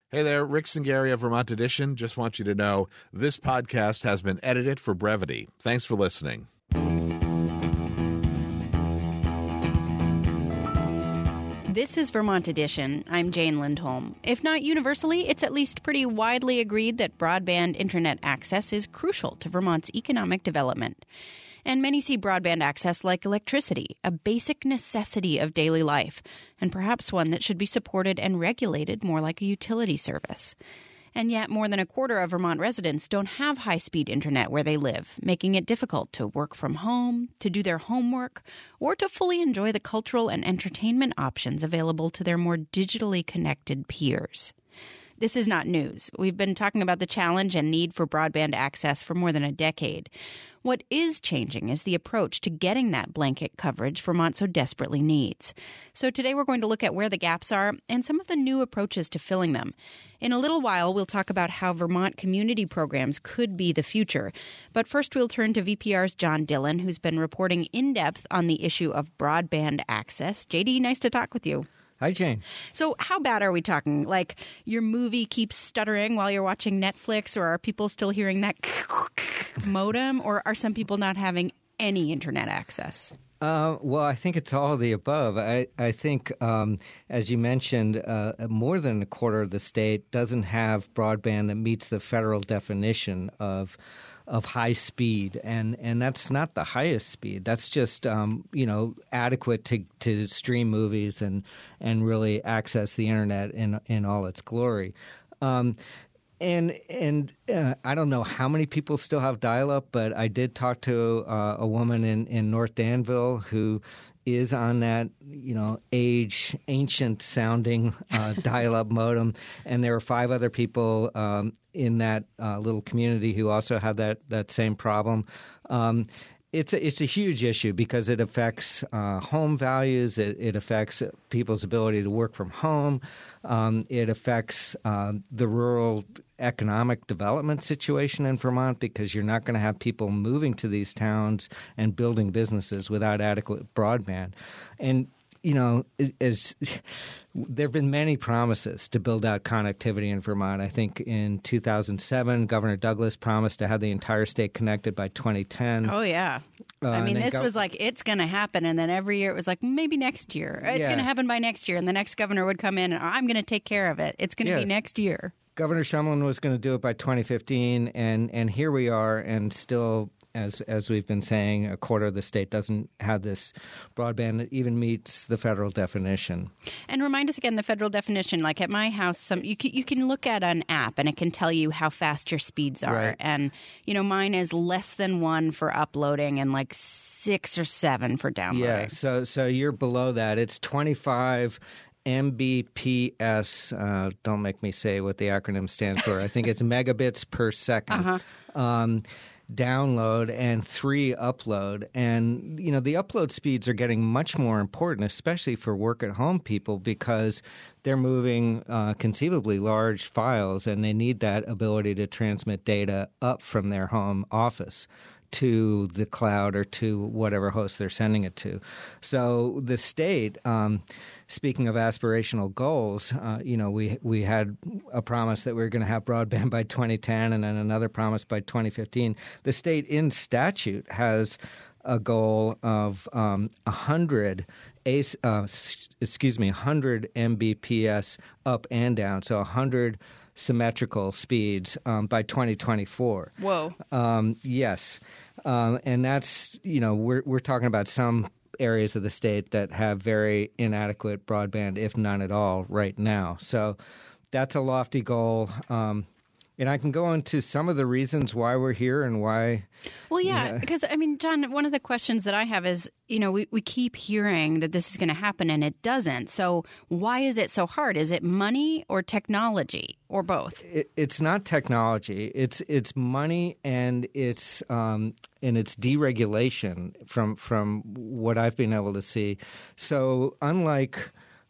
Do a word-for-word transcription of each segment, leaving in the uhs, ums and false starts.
Hey there, Rick Singari of Vermont Edition. Just want you to know this podcast has been edited for brevity. Thanks for listening. This is Vermont Edition. I'm Jane Lindholm. If not universally, it's at least pretty widely agreed that broadband internet access is crucial to Vermont's economic development. And many see broadband access like electricity, a basic necessity of daily life, and perhaps one that should be supported and regulated more like a utility service. And yet, more than a quarter of Vermont residents don't have high-speed internet where they live, making it difficult to work from home, to do their homework, or to fully enjoy the cultural and entertainment options available to their more digitally connected peers. This is not news. We've been talking about the challenge and need for broadband access for more than a decade. What is changing is the approach to getting that blanket coverage Vermont so desperately needs. So today we're going to look at where the gaps are and some of the new approaches to filling them. In a little while, we'll talk about how Vermont community programs could be the future. But first, we'll turn to V P R's John Dillon, who's been reporting in depth on the issue of broadband access. J D, nice to talk with you. Hi, Jane. So how bad are we talking? Like your movie keeps stuttering while you're watching Netflix, or are people still hearing that modem, or are some people not having any internet access? Uh, well, I think it's all of the above. I, I think, um, as you mentioned, uh, more than a quarter of the state doesn't have broadband that meets the federal definition of of high speed, and, and that's not the highest speed. That's just um, you know adequate to, to stream movies and and really access the internet in in all its glory. Um, And and uh, I don't know how many people still have dial-up, but I did talk to uh, a woman in, in North Danville who is on that, you know, age, ancient-sounding uh, dial-up modem. And there were five other people um, in that uh, little community who also had that, that same problem. Um It's a, it's a huge issue because it affects uh, home values. It, it affects people's ability to work from home. Um, it affects uh, the rural economic development situation in Vermont because you're not going to have people moving to these towns and building businesses without adequate broadband. And you know, as there have been many promises to build out connectivity in Vermont. I think in two thousand seven, Governor Douglas promised to have the entire state connected by twenty ten. Oh, yeah. Uh, I mean, this go- was like, it's going to happen. And then every year it was like, maybe next year. It's Yeah. going to happen by next year. And the next governor would come in and I'm going to take care of it. It's going to Yeah. be next year. Governor Shumlin was going to do it by twenty fifteen, and, and here we are, and still, as as we've been saying, a quarter of the state doesn't have this broadband that even meets the federal definition. And remind us again, the federal definition, like at my house, some you can, you can look at an app and it can tell you how fast your speeds are. Right. And, you know, mine is less than one for uploading and like six or seven for downloading. Yeah, so so you're below that. It's twenty-five M B P S. Uh, don't make me say what the acronym stands for. I think it's megabits per second. Uh-huh. Um, download and three upload. And, you know, the upload speeds are getting much more important, especially for work-at-home people, because they're moving uh, conceivably large files, and they need that ability to transmit data up from their home office to the cloud or to whatever host they're sending it to. So the state, um, speaking of aspirational goals, uh, you know, we we had a promise that we were going to have broadband by twenty ten and then another promise by twenty fifteen. The state in statute has a goal of um, one hundred uh, excuse me, one hundred M B P S up and down, so one hundred symmetrical speeds um, by twenty twenty-four. Whoa. Um, yes. Um, and that's, you know, we're we're talking about some areas of the state that have very inadequate broadband, if none at all, right now. So that's a lofty goal. Um, and I can go into some of the reasons why we're here and why. Well, yeah, yeah. because, I mean, John, one of the questions that I have is, you know, we, we keep hearing that this is going to happen and it doesn't. So why is it so hard? Is it money or technology or both? It, it's not technology. It's it's money and it's um, and it's deregulation from from what I've been able to see. So unlike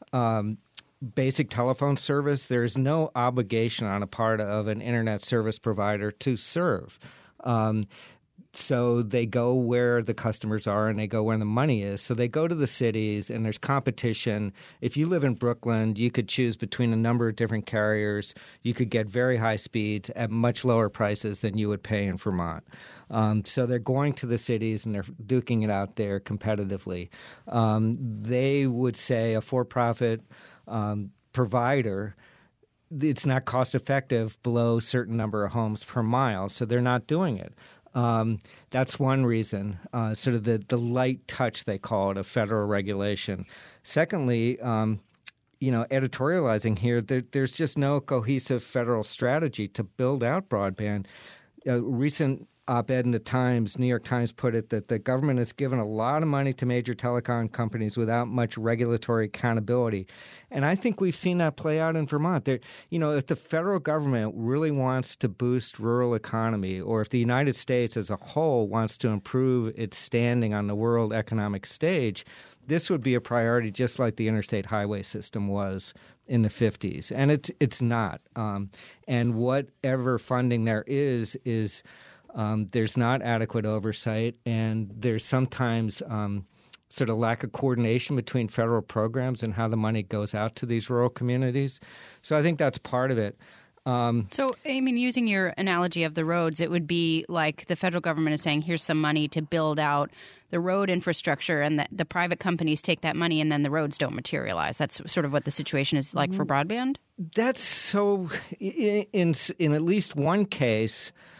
um, basic telephone service, there is no obligation on a part of an internet service provider to serve. Um, so they go where the customers are and they go where the money is. So they go to the cities and there's competition. If you live in Brooklyn, you could choose between a number of different carriers. You could get very high speeds at much lower prices than you would pay in Vermont. Um, so they're going to the cities and they're duking it out there competitively. Um, they would say a for-profit um, provider, it's not cost effective below a certain number of homes per mile, so they're not doing it. Um, that's one reason, uh, sort of the, the light touch, they call it, of federal regulation. Secondly, um, you know, editorializing here, there, there's just no cohesive federal strategy to build out broadband. A recent op-ed in the Times, New York Times, put it that the government has given a lot of money to major telecom companies without much regulatory accountability. And I think we've seen that play out in Vermont. There, you know, if the federal government really wants to boost rural economy, or if the United States as a whole wants to improve its standing on the world economic stage, this would be a priority, just like the interstate highway system was in the fifties. And it's, it's not. Um, and whatever funding there is, is Um, there's not adequate oversight, and there's sometimes um, sort of lack of coordination between federal programs and how the money goes out to these rural communities. So I think that's part of it. Um, so, I mean, using your analogy of the roads, it would be like the federal government is saying, here's some money to build out the road infrastructure, and the, the private companies take that money and then the roads don't materialize. That's sort of what the situation is like for broadband? That's so in, in, in at least one case –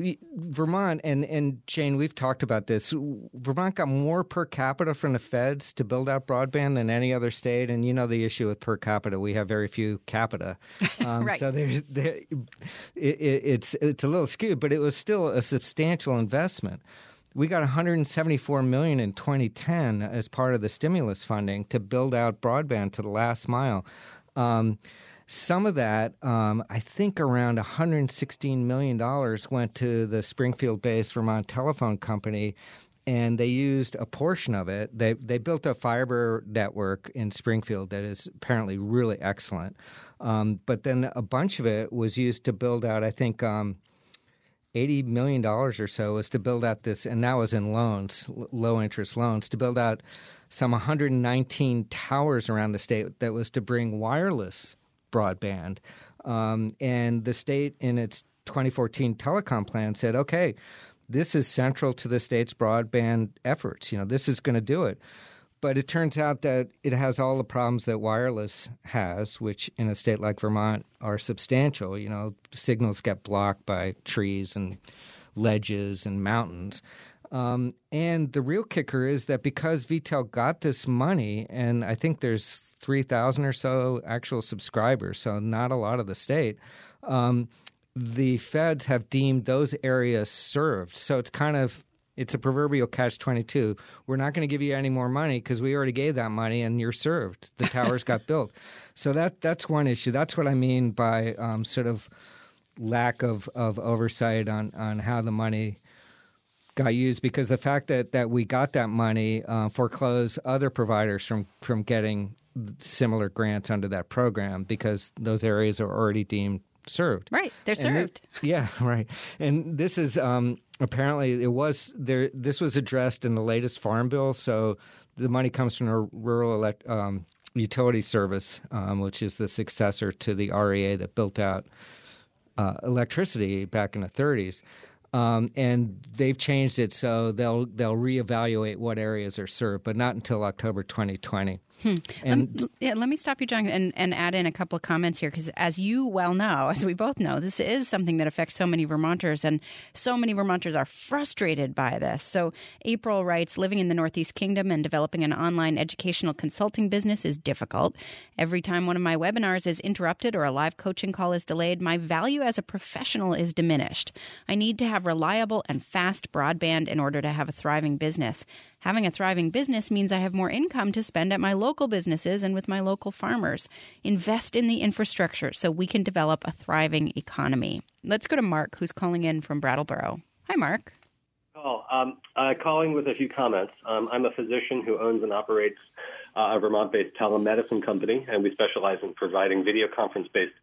Vermont, and, and Jane, we've talked about this. Vermont got more per capita from the feds to build out broadband than any other state. And you know the issue with per capita. We have very few capita. Um, right. So there's, there, it, it, it's, it's a little skewed, but it was still a substantial investment. We got one hundred seventy-four million dollars in twenty ten as part of the stimulus funding to build out broadband to the last mile. Um Some of that, um, I think around one hundred sixteen million dollars went to the Springfield-based Vermont Telephone Company, and they used a portion of it. They they built a fiber network in Springfield that is apparently really excellent. Um, but then a bunch of it was used to build out, I think, um, eighty million dollars or so was to build out this, and that was in loans, low-interest loans, to build out some one hundred nineteen towers around the state that was to bring wireless broadband. Um, and the state in its twenty fourteen telecom plan said, okay, this is central to the state's broadband efforts. You know, this is going to do it. But it turns out that it has all the problems that wireless has, which in a state like Vermont are substantial. You know, signals get blocked by trees and ledges and mountains. Um, and the real kicker is that because V T E L got this money, and I think there's three thousand or so actual subscribers, so not a lot of the state, um, the feds have deemed those areas served. So it's kind of, it's a proverbial catch twenty-two. We're not going to give you any more money because we already gave that money and you're served. The towers got built. So that that's one issue. That's what I mean by um, sort of lack of, of oversight on, on how the money got used, because the fact that, that we got that money uh, foreclosed other providers from, from getting similar grants under that program because those areas are already deemed served. Right. They're served. This, yeah, right. And this is um, apparently it was there. This was addressed in the latest farm bill. So the money comes from a rural elect, um, utility service, um, which is the successor to the R E A that built out uh, electricity back in the thirties. Um, and they've changed it so they'll they'll reevaluate what areas are served, but not until October twenty twenty. Hmm. And um, yeah, let me stop you, John, and, and add in a couple of comments here, because as you well know, as we both know, this is something that affects so many Vermonters, and so many Vermonters are frustrated by this. So April writes, living in the Northeast Kingdom and developing an online educational consulting business is difficult. Every time one of my webinars is interrupted or a live coaching call is delayed, my value as a professional is diminished. I need to have reliable and fast broadband in order to have a thriving business. Having a thriving business means I have more income to spend at my local businesses and with my local farmers. Invest in the infrastructure so we can develop a thriving economy. Let's go to Mark, who's calling in from Brattleboro. Hi, Mark. Oh, um, uh, calling with a few comments. Um, I'm a physician who owns and operates uh, a Vermont-based telemedicine company, and we specialize in providing video conference-based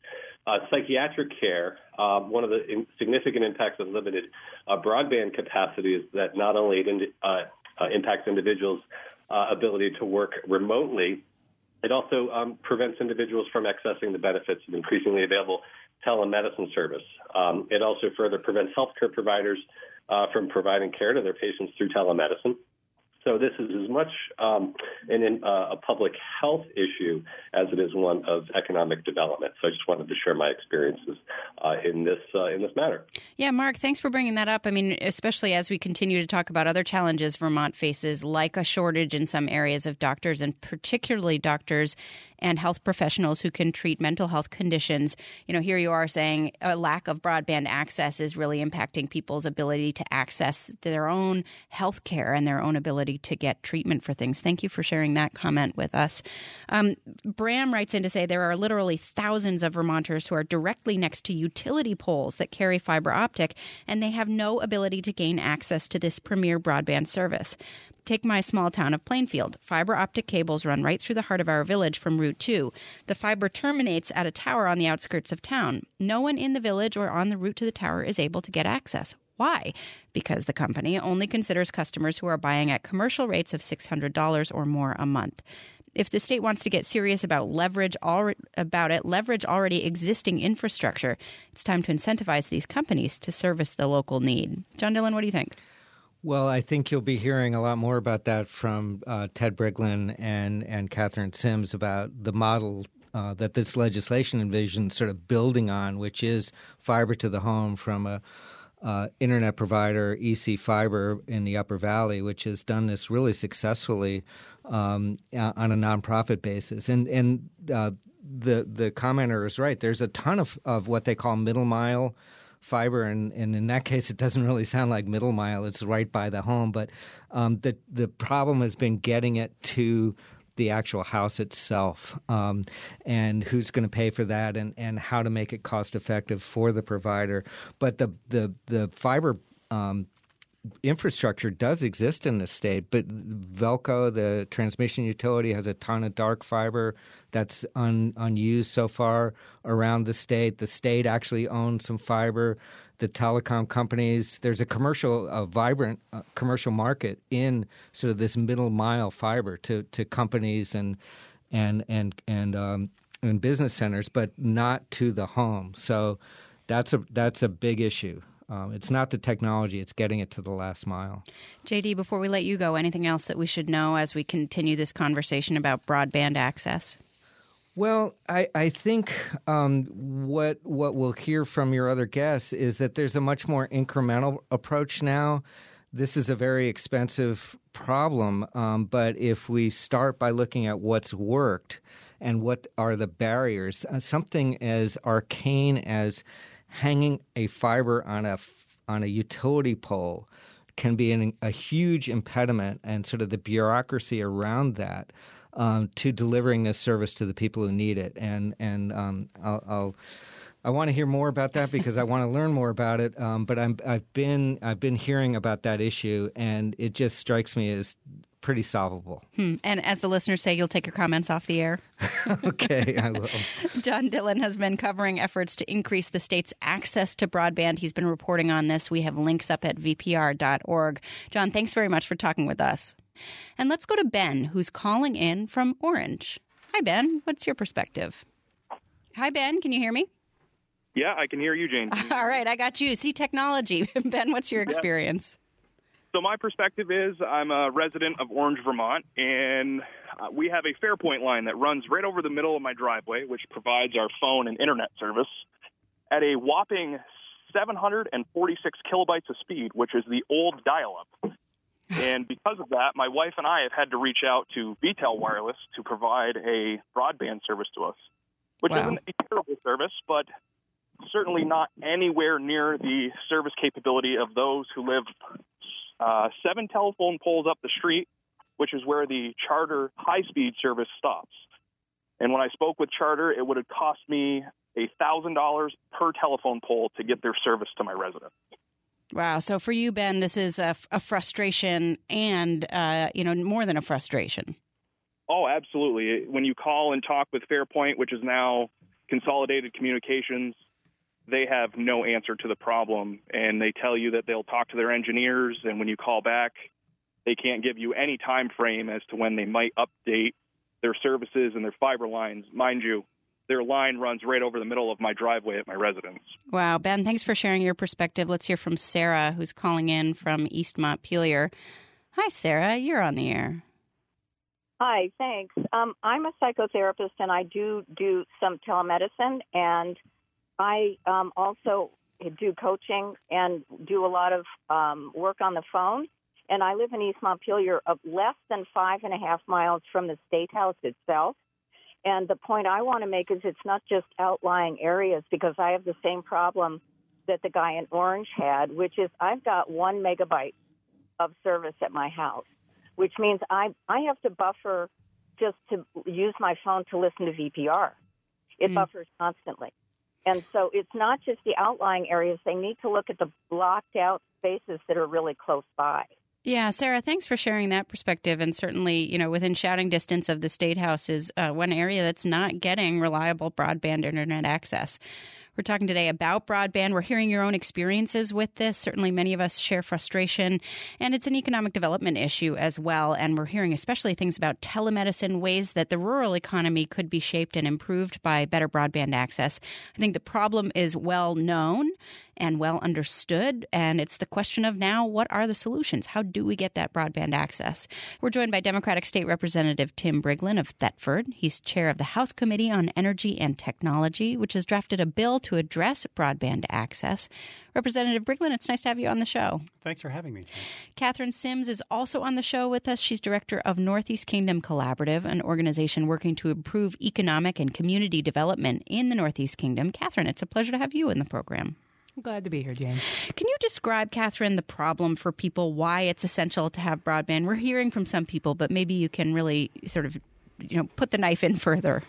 Uh, psychiatric care, uh, one of the in- significant impacts of limited uh, broadband capacity is that not only it in- uh, uh, impacts individuals' uh, ability to work remotely, it also um, prevents individuals from accessing the benefits of increasingly available telemedicine service. Um, it also further prevents healthcare providers uh, from providing care to their patients through telemedicine. So this is as much um, an, uh, a public health issue as it is one of economic development. So I just wanted to share my experiences uh, in this uh, in this matter. Yeah, Mark, thanks for bringing that up. I mean, especially as we continue to talk about other challenges Vermont faces, like a shortage in some areas of doctors, and particularly doctors and health professionals who can treat mental health conditions. You know, here you are saying a lack of broadband access is really impacting people's ability to access their own health care and their own ability to get treatment for things. Thank you for sharing that comment with us. Um, Bram writes in to say there are literally thousands of Vermonters who are directly next to utility poles that carry fiber optic, and they have no ability to gain access to this premier broadband service. Take my small town of Plainfield. Fiber optic cables run right through the heart of our village from Route two. The fiber terminates at a tower on the outskirts of town. No one in the village or on the route to the tower is able to get access. Why? Because the company only considers customers who are buying at commercial rates of six hundred dollars or more a month. If the state wants to get serious about leverage al- about it, leverage already existing infrastructure, it's time to incentivize these companies to service the local need. John Dillon, what do you think? Well, I think you'll be hearing a lot more about that from uh, Ted Briglin and, and Catherine Sims about the model uh, that this legislation envisions sort of building on, which is fiber to the home from a uh, internet provider, E C Fiber, in the Upper Valley, which has done this really successfully um, on a nonprofit basis. And and uh, the the commenter is right. There's a ton of, of what they call middle mile fiber, and, and in that case, it doesn't really sound like middle mile. It's right by the home. But um, the the problem has been getting it to the actual house itself, um, and who's going to pay for that, and, and how to make it cost effective for the provider. But the the the fiber um, infrastructure does exist in the state, but Velco, the transmission utility, has a ton of dark fiber that's un, unused so far around the state. The state actually owns some fiber. The telecom companies, there's a commercial, a vibrant uh, commercial market in sort of this middle mile fiber to, to companies and and and and um, and business centers, but not to the home. So that's a that's a big issue. Um, it's not the technology; it's getting it to the last mile. J D, before we let you go, anything else that we should know as we continue this conversation about broadband access? Well, I, I think um, what what we'll hear from your other guests is that there's a much more incremental approach now. This is a very expensive problem, um, but if we start by looking at what's worked and what are the barriers, uh, something as arcane as hanging a fiber on a on a utility pole can be an, a huge impediment, and sort of the bureaucracy around that um, to delivering this service to the people who need it. And and um, I'll, I'll I want to hear more about that because I want to learn more about it. Um, but I'm, I've been I've been hearing about that issue, and it just strikes me as pretty solvable. Hmm. And as the listeners say, you'll take your comments off the air. Okay, I will. John Dillon has been covering efforts to increase the state's access to broadband. He's been reporting on this. We have links up at v p r dot org. John, thanks very much for talking with us. And let's go to Ben, who's calling in from Orange. Hi, Ben. What's your perspective? Hi, Ben. Can you hear me? Yeah, I can hear you, Jane. All right, I got you. See, technology. Ben, what's your experience? Yeah. So my perspective is I'm a resident of Orange, Vermont, and uh, we have a Fairpoint line that runs right over the middle of my driveway, which provides our phone and internet service at a whopping seven hundred forty-six kilobytes of speed, which is the old dial-up. And because of that, my wife and I have had to reach out to V TEL Wireless to provide a broadband service to us, which Wow. isn't a terrible service, but certainly not anywhere near the service capability of those who live uh, seven telephone poles up the street, which is where the Charter high-speed service stops. And when I spoke with Charter, it would have cost me one thousand dollars per telephone pole to get their service to my residence. Wow. So for you, Ben, this is a, a frustration and, uh, you know, more than a frustration. Oh, absolutely. When you call and talk with Fairpoint, which is now Consolidated Communications, they have no answer to the problem, and they tell you that they'll talk to their engineers, and when you call back, they can't give you any time frame as to when they might update their services and their fiber lines. Mind you, their line runs right over the middle of my driveway at my residence. Wow. Ben, thanks for sharing your perspective. Let's hear from Sarah, who's calling in from East Montpelier. Hi, Sarah. You're on the air. Hi, thanks. Um, I'm a psychotherapist, and I do do some telemedicine, and I um, also do coaching and do a lot of um, work on the phone. And I live in East Montpelier, of less than five and a half miles from the State House itself. And the point I want to make is it's not just outlying areas, because I have the same problem that the guy in Orange had, which is I've got one megabyte of service at my house, which means I I have to buffer just to use my phone to listen to V P R. It mm. buffers constantly. And so it's not just the outlying areas. They need to look at the blocked out spaces that are really close by. Yeah, Sarah, thanks for sharing that perspective. And certainly, you know, within shouting distance of the State House is uh, one area that's not getting reliable broadband internet access. We're talking today about broadband. We're hearing your own experiences with this. Certainly many of us share frustration, and it's an economic development issue as well. And we're hearing especially things about telemedicine, ways that the rural economy could be shaped and improved by better broadband access. I think the problem is well known and well understood, and it's the question of now, what are the solutions? How do we get that broadband access? We're joined by Democratic State Representative Tim Briglin of Thetford. He's chair of the House Committee on Energy and Technology, which has drafted a bill to address broadband access. Representative Briglin, it's nice to have you on the show. Thanks for having me. Catherine Sims is also on the show with us. She's director of Northeast Kingdom Collaborative, an organization working to improve economic and community development in the Northeast Kingdom. Catherine, it's a pleasure to have you in the program. I'm glad to be here, Jane. Can you describe, Catherine, the problem for people, why it's essential to have broadband? We're hearing from some people, but maybe you can really sort of, you know, put the knife in further.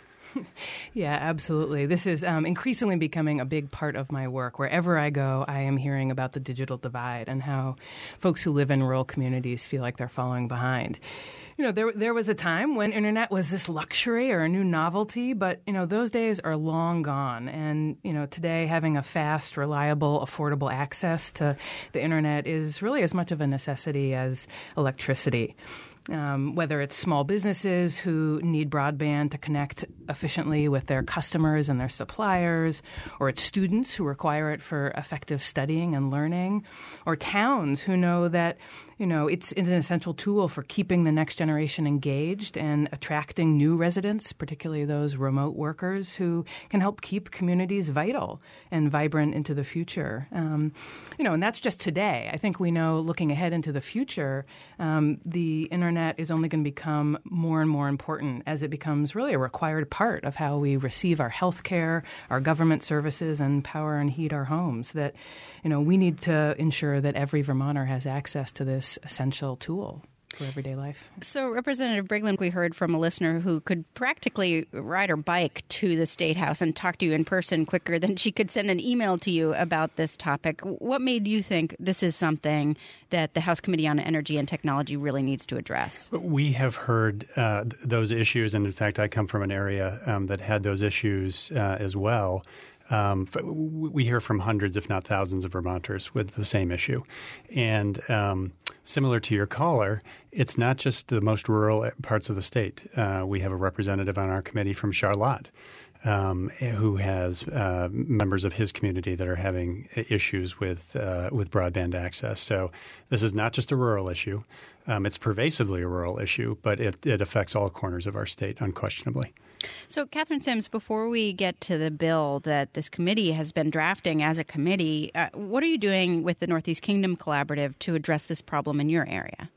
Yeah, absolutely. This is um, increasingly becoming a big part of my work. Wherever I go, I am hearing about the digital divide and how folks who live in rural communities feel like they're falling behind. You know, there there was a time when internet was this luxury or a new novelty, but, you know, those days are long gone. And, you know, today having a fast, reliable, affordable access to the internet is really as much of a necessity as electricity. Um, whether it's small businesses who need broadband to connect efficiently with their customers and their suppliers, or it's students who require it for effective studying and learning, or towns who know that, you know, it's, it's an essential tool for keeping the next generation engaged and attracting new residents, particularly those remote workers who can help keep communities vital and vibrant into the future. Um, you know, and that's just today. I think we know looking ahead into the future, um, the internet is only going to become more and more important as it becomes really a required part of how we receive our health care, our government services, and power and heat our homes. That, you know, we need to ensure that every Vermonter has access to this essential tool for everyday life. So, Representative Briglin, we heard from a listener who could practically ride her bike to the State House and talk to you in person quicker than she could send an email to you about this topic. What made you think this is something that the House Committee on Energy and Technology really needs to address? We have heard uh, those issues, and in fact, I come from an area um, that had those issues uh, as well. Um, we hear from hundreds, if not thousands, of Vermonters with the same issue. And um, similar to your caller, it's not just the most rural parts of the state. Uh, we have a representative on our committee from Charlotte um, who has uh, members of his community that are having issues with uh, with broadband access. So this is not just a rural issue. Um, it's pervasively a rural issue, but it, it affects all corners of our state, unquestionably. So, Catherine Sims, before we get to the bill that this committee has been drafting as a committee, uh, what are you doing with the Northeast Kingdom Collaborative to address this problem in your area?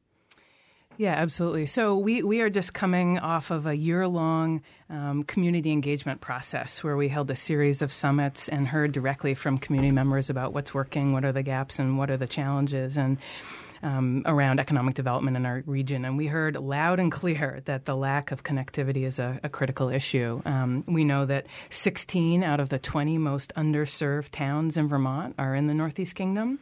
Yeah, absolutely. So we, we are just coming off of a year-long um, community engagement process where we held a series of summits and heard directly from community members about what's working, what are the gaps, and what are the challenges. And Um, around economic development in our region. And we heard loud and clear that the lack of connectivity is a, a critical issue. Um, we know that sixteen out of the twenty most underserved towns in Vermont are in the Northeast Kingdom.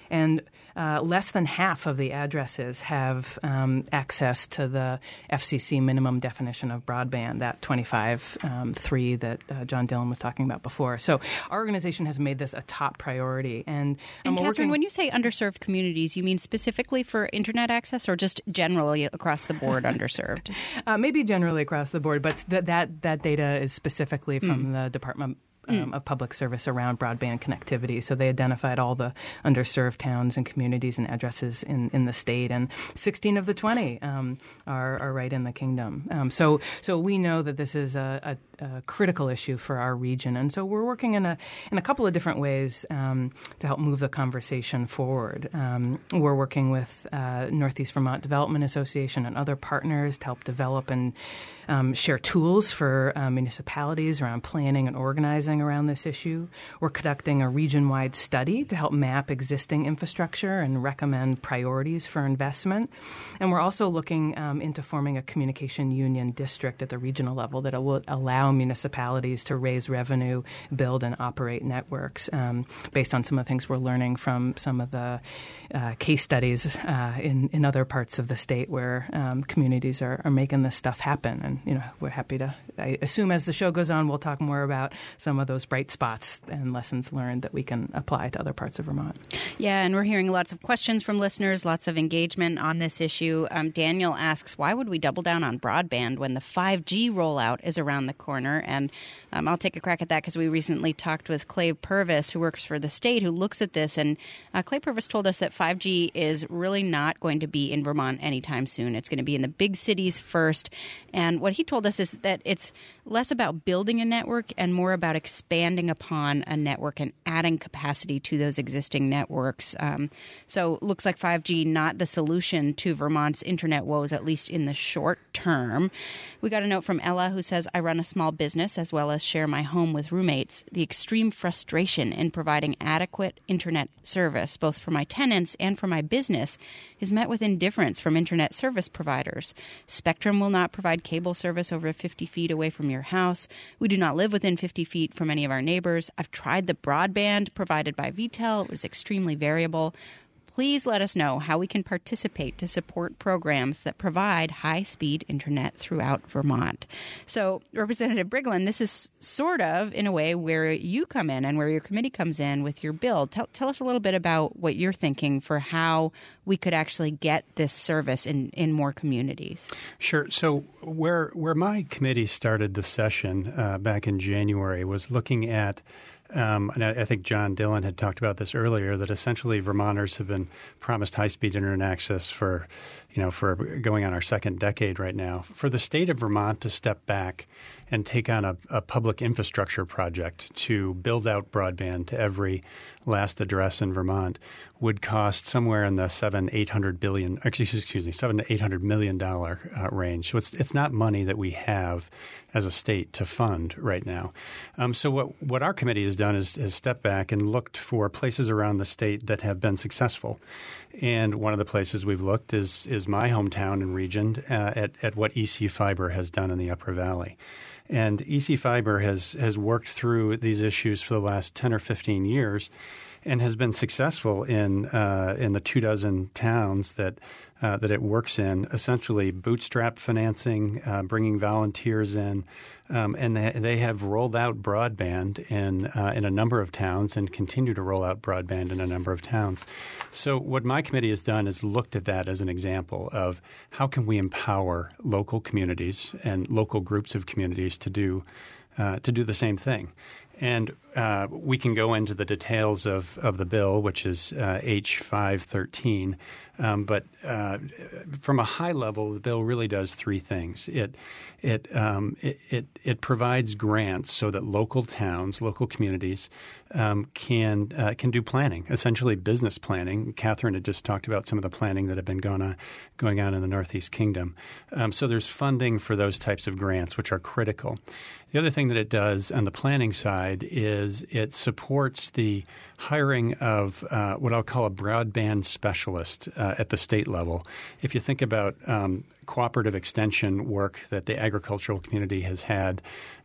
and uh, less than half of the addresses have um, access to the F C C minimum definition of broadband, that twenty-five um, three that uh, John Dillon was talking about before. So our organization has made this a top priority. And, and um, Catherine, working... when you say underserved communities, you mean specifically for internet access or just generally across the board underserved? Uh, maybe generally across the board, but th- that, that data is specifically from mm. the Department Um, of Public Service around broadband connectivity. So they identified all the underserved towns and communities and addresses in, in the state, and sixteen of the twenty um, are, are right in the kingdom. Um, so so we know that this is a, a, a critical issue for our region, and so we're working in a in a couple of different ways um, to help move the conversation forward. Um, we're working with uh, Northeast Vermont Development Association and other partners to help develop and um, share tools for uh, municipalities around planning and organizing around this issue. We're conducting a region-wide study to help map existing infrastructure and recommend priorities for investment. And we're also looking um, into forming a communication union district at the regional level that will allow municipalities to raise revenue, build and operate networks um, based on some of the things we're learning from some of the uh, case studies uh, in, in other parts of the state where um, communities are, are making this stuff happen. And, you know, we're happy to, I assume as the show goes on, we'll talk more about some of those bright spots and lessons learned that we can apply to other parts of Vermont. Yeah, and we're hearing lots of questions from listeners, lots of engagement on this issue. Um, Daniel asks, why would we double down on broadband when the five G rollout is around the corner? And um, I'll take a crack at that because we recently talked with Clay Purvis, who works for the state, who looks at this. And uh, Clay Purvis told us that five G is really not going to be in Vermont anytime soon. It's going to be in the big cities first. And what he told us is that it's less about building a network and more about expanding upon a network and adding capacity to those existing networks. Um, so looks like five G not the solution to Vermont's internet woes, at least in the short term. We got a note from Ella who says, I run a small business as well as share my home with roommates. The extreme frustration in providing adequate internet service, both for my tenants and for my business, is met with indifference from internet service providers. Spectrum will not provide cable service over fifty feet away from your house. We do not live within fifty feet from any of our neighbors. I've tried the broadband provided by V T E L. It was extremely variable. Please let us know how we can participate to support programs that provide high-speed internet throughout Vermont. So, Representative Briglin, this is sort of, in a way, where you come in and where your committee comes in with your bill. Tell, tell us a little bit about what you're thinking for how we could actually get this service in, in more communities. Sure. So where, where my committee started the session uh, back in January was looking at Um, and I, I think John Dillon had talked about this earlier, that essentially Vermonters have been promised high-speed internet access for, you know, for going on our second decade right now. For the state of Vermont to step back and take on a, a public infrastructure project to build out broadband to every last address in Vermont would cost somewhere in the seven, eight hundred billion, excuse, excuse me, seven to eight hundred million dollar uh, range. So it's it's not money that we have as a state to fund right now. Um, so what what our committee has done is, is stepped back and looked for places around the state that have been successful. And one of the places we've looked is is my hometown and region uh, at at what E C Fiber has done in the Upper Valley. And E C Fiber has has worked through these issues for the last ten or fifteen years and has been successful in uh, in the two dozen towns that uh, that it works in, essentially bootstrap financing, uh, bringing volunteers in, um, and they, they have rolled out broadband in uh, in a number of towns and continue to roll out broadband in a number of towns. So what my committee has done is looked at that as an example of how can we empower local communities and local groups of communities to do uh, to do the same thing. And uh, we can go into the details of, of the bill, which is uh, H five thirteen. Um, but uh, from a high level, the bill really does three things. It it, um, it it it provides grants so that local towns, local communities um, can uh, can do planning, essentially business planning. Catherine had just talked about some of the planning that have been going on going on in the Northeast Kingdom. Um, so there's funding for those types of grants, which are critical. The other thing that it does on the planning side is it supports the hiring of uh, what I'll call a broadband specialist uh, at the state level. If you think about um, cooperative extension work that the agricultural community has had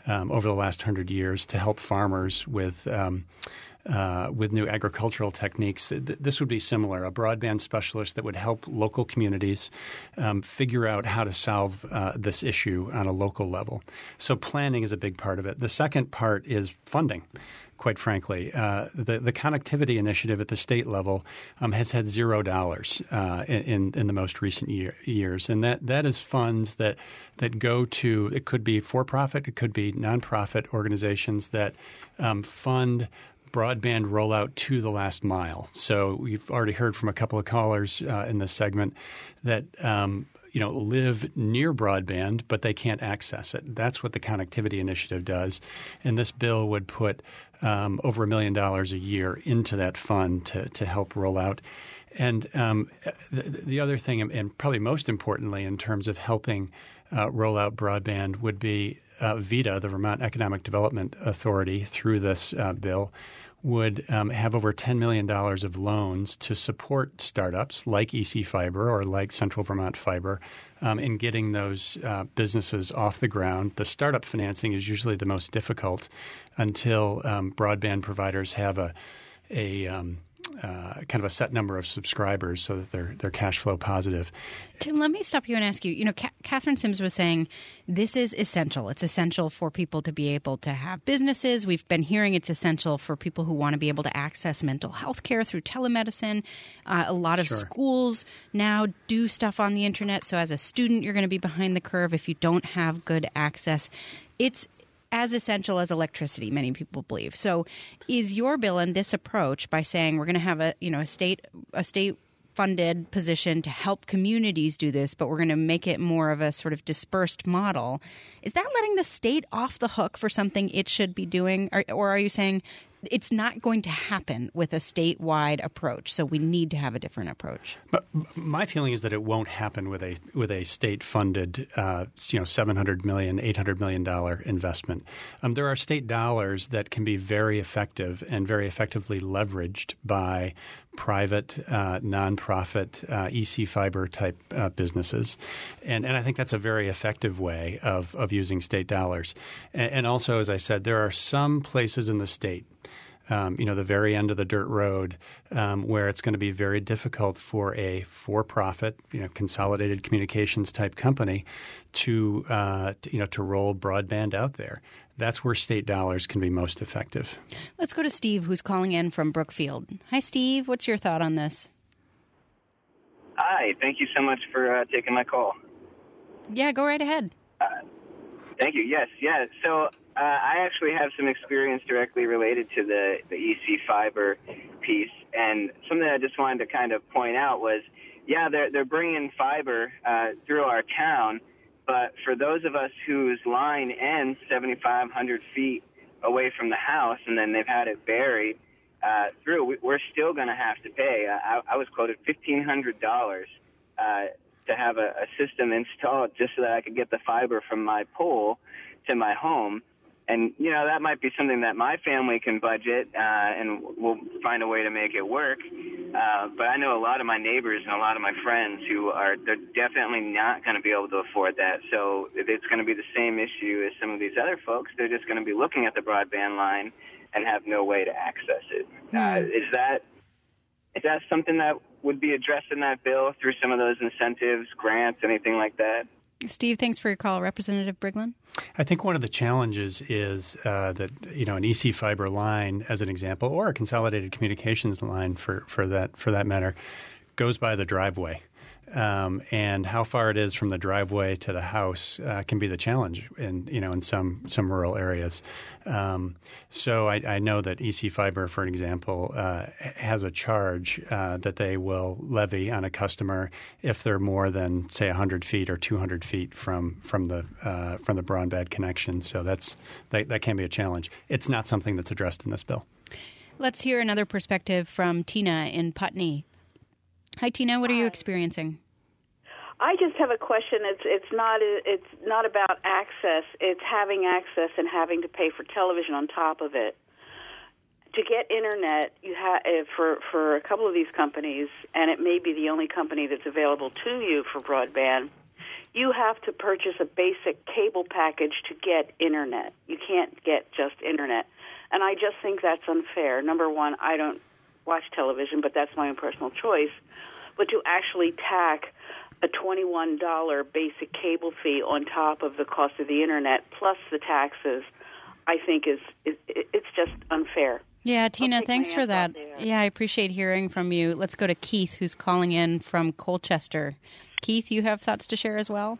um, over the last hundred years to help farmers with um, Uh, with new agricultural techniques. This would be similar, a broadband specialist that would help local communities um, figure out how to solve uh, this issue on a local level. So planning is a big part of it. The second part is funding. Quite frankly, uh, the the connectivity initiative at the state level um, has had zero dollars uh, in in the most recent year, years, and that, that is funds that that go to, it could be for profit, it could be nonprofit organizations that um, fund broadband rollout to the last mile. So we've already heard from a couple of callers uh, in this segment that um, you know live near broadband, but they can't access it. That's what the Connectivity Initiative does, and this bill would put um, over a million dollars a year into that fund to to help roll out. And um, the, the other thing, and probably most importantly, in terms of helping uh, roll out broadband, would be uh, VEDA, the Vermont Economic Development Authority, through this uh, bill, would um, have over ten million dollars of loans to support startups like E C Fiber or like Central Vermont Fiber um, in getting those uh, businesses off the ground. The startup financing is usually the most difficult until um, broadband providers have a, a um, uh, kind of a set number of subscribers so that they're they're cash flow positive. Tim, let me stop you and ask you, you know, Ca- Catherine Sims was saying this is essential. It's essential for people to be able to have businesses. We've been hearing it's essential for people who want to be able to access mental health care through telemedicine. Uh, a lot of Sure. schools now do stuff on the internet. So as a student, you're going to be behind the curve if you don't have good access. It's as essential as electricity, many people believe. So is your bill and this approach by saying we're going to have a, you know, a state, a state funded position to help communities do this, but we're going to make it more of a sort of dispersed model. Is that letting the state off the hook for something it should be doing? Or, or are you saying it's not going to happen with a statewide approach, so we need to have a different approach? But my feeling is that it won't happen with a with a state-funded, uh, you know, seven hundred million dollars, eight hundred million dollars investment. Um, there are state dollars that can be very effective and very effectively leveraged by private, uh, nonprofit, uh, E C Fiber type uh, businesses, and and I think that's a very effective way of of using state dollars. And, and also, as I said, there are some places in the state, Um, you know, the very end of the dirt road, um, where it's going to be very difficult for a for-profit, you know, consolidated communications type company to, uh, to, you know, to roll broadband out there. That's where state dollars can be most effective. Let's go to Steve, who's calling in from Brookfield. Hi, Steve. What's your thought on this? Hi. Thank you so much for uh, taking my call. Yeah, go right ahead. Uh, thank you. Yes, yeah. So uh, I actually have some experience directly related to the, the E C Fiber piece, and something I just wanted to kind of point out was, yeah, they're, they're bringing fiber uh, through our town, but for those of us whose line ends seventy-five hundred feet away from the house and then they've had it buried uh, through, we, we're still going to have to pay. I, I was quoted fifteen hundred dollars uh, to have a, a system installed just so that I could get the fiber from my pole to my home. And, you know, that might be something that my family can budget, uh, and we'll find a way to make it work. Uh, but I know a lot of my neighbors and a lot of my friends who are, they're definitely not going to be able to afford that. So it's going to be the same issue as some of these other folks. They're just going to be looking at the broadband line and have no way to access it. Uh, is that is that something that would be addressed in that bill through some of those incentives, grants, anything like that? Steve, thanks for your call. Representative Briglin? I think one of the challenges is uh, that, you know, an E C Fiber line, as an example, or a consolidated communications line for, for that for that matter, goes by the driveway. Um, and how far it is from the driveway to the house uh, can be the challenge in, you know, in some, some rural areas. Um, so I, I know that E C Fiber, for example, uh, has a charge uh, that they will levy on a customer if they're more than, say, one hundred feet or two hundred feet from from the uh, from the broadband connection. So that's that, that can be a challenge. It's not something that's addressed in this bill. Let's hear another perspective from Tina in Putney. Hi, Tina. What are you experiencing? I just have a question. It's it's not it's not about access. It's having access and having to pay for television on top of it. To get internet, you have for for a couple of these companies, and it may be the only company that's available to you for broadband. you have to purchase a basic cable package to get internet. You can't get just internet. And I just think that's unfair. Number one, I don't watch television, but that's my own personal choice. But to actually tack a twenty-one dollars basic cable fee on top of the cost of the internet plus the taxes, I think is, is it's just unfair. Yeah, Tina, thanks for that. Yeah, I appreciate hearing from you. Let's go to Keith, who's calling in from Colchester. Keith, you have thoughts to share as well?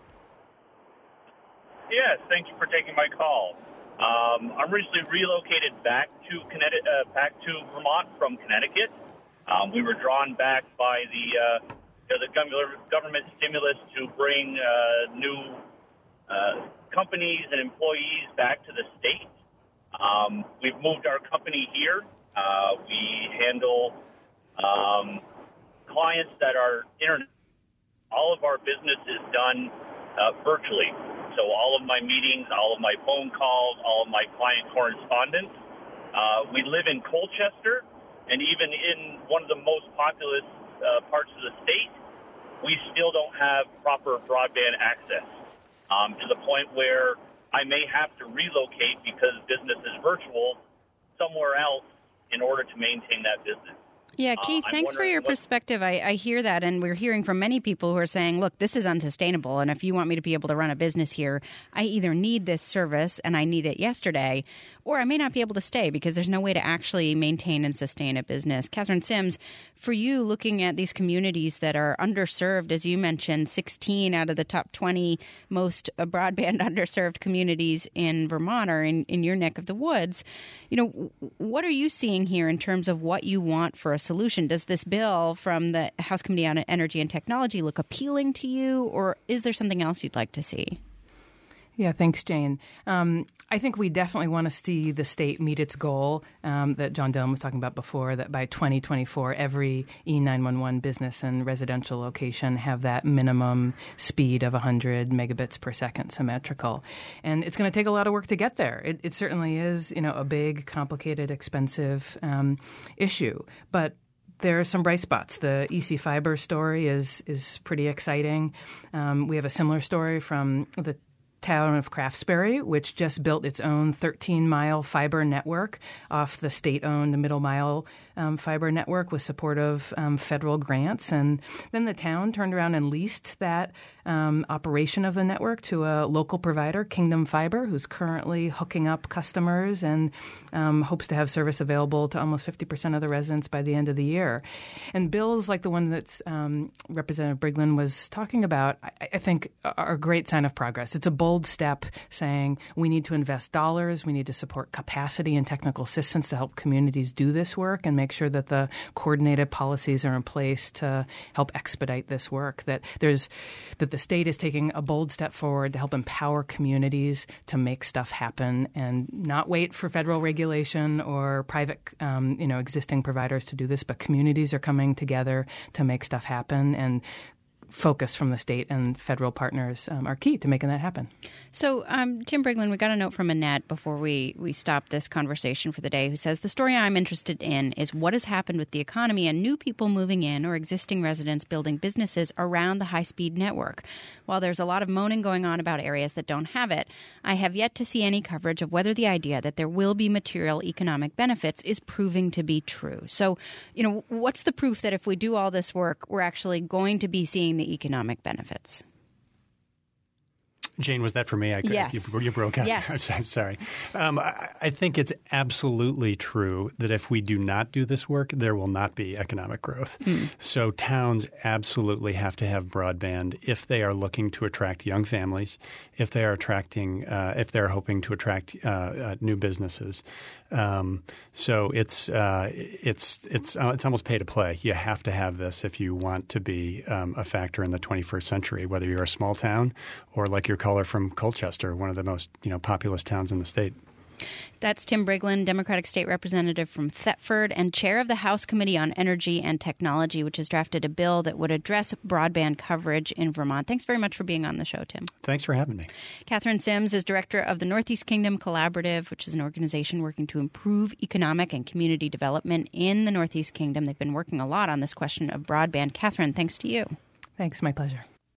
Yes, thank you for taking my call. Um, I'm recently relocated back to Connecticut, uh, back to Vermont from Connecticut. Um, we were drawn back by the uh, you know, the government stimulus to bring uh, new uh, companies and employees back to the state. Um, we've moved our company here. Uh, we handle um, clients that are internet. All of our business is done uh, virtually. So all of my meetings, all of my phone calls, all of my client correspondence. Uh, we live in Colchester, and even in one of the most populous uh, parts of the state, we still don't have proper broadband access um, to the point where I may have to relocate because business is virtual somewhere else in order to maintain that business. Yeah, Keith, uh, thanks for your what, perspective. I, I hear that, and we're hearing from many people who are saying, look, this is unsustainable, and if you want me to be able to run a business here, I either need this service, and I need it yesterday, or I may not be able to stay because there's no way to actually maintain and sustain a business. Catherine Sims, for you, looking at these communities that are underserved, as you mentioned, sixteen out of the top twenty most broadband underserved communities in Vermont are in, in your neck of the woods, you know, what are you seeing here in terms of what you want for a solution? Does this bill from the House Committee on Energy and Technology look appealing to you, or is there something else you'd like to see? Yeah, thanks, Jane. Um, I think we definitely want to see the state meet its goal um, that John Dillon was talking about before, that by twenty twenty-four, every E nine one one business and residential location have that minimum speed of one hundred megabits per second symmetrical. And it's going to take a lot of work to get there. It, it certainly is, you know, a big, complicated, expensive um, issue. But there are some bright spots. The E C Fiber story is is pretty exciting. Um, we have a similar story from the town of Craftsbury, which just built its own thirteen-mile fiber network off the state-owned Middle Mile um, fiber network with support of um, federal grants. And then the town turned around and leased that um, operation of the network to a local provider, Kingdom Fiber, who's currently hooking up customers and um, hopes to have service available to almost fifty percent of the residents by the end of the year. And bills like the one that um, Representative Briglin was talking about, I, I think are a great sign of progress. It's a bold step saying we need to invest dollars, we need to support capacity and technical assistance to help communities do this work and make sure that the coordinated policies are in place to help expedite this work, that there's that the state is taking a bold step forward to help empower communities to make stuff happen and not wait for federal regulation or private, um, you know, existing providers to do this, but communities are coming together to make stuff happen, and focus from the state and federal partners um, are key to making that happen. So, um, Tim Briglin, we got a note from Annette before we, we stop this conversation for the day, who says, the story I'm interested in is what has happened with the economy and new people moving in or existing residents building businesses around the high-speed network. While there's a lot of moaning going on about areas that don't have it, I have yet to see any coverage of whether the idea that there will be material economic benefits is proving to be true. So, you know, what's the proof that if we do all this work, we're actually going to be seeing the economic benefits? Jane, was that for me? I, yes. You, you broke out. Yes. I'm sorry. Um, I, I think it's absolutely true that if we do not do this work, there will not be economic growth. Mm. So towns absolutely have to have broadband if they are looking to attract young families, if they are attracting, uh, if they're hoping to attract uh, uh, new businesses. Um, so it's uh, it's it's uh, it's almost pay to play. You have to have this if you want to be um, a factor in the twenty-first century, whether you're a small town or like your caller from Colchester, one of the most you know populous towns in the state. That's Tim Briglin, Democratic State Representative from Thetford and chair of the House Committee on Energy and Technology, which has drafted a bill that would address broadband coverage in Vermont. Thanks very much for being on the show, Tim. Thanks for having me. Catherine Sims is director of the Northeast Kingdom Collaborative, which is an organization working to improve economic and community development in the Northeast Kingdom. They've been working a lot on this question of broadband. Catherine, thanks to you. Thanks. My pleasure.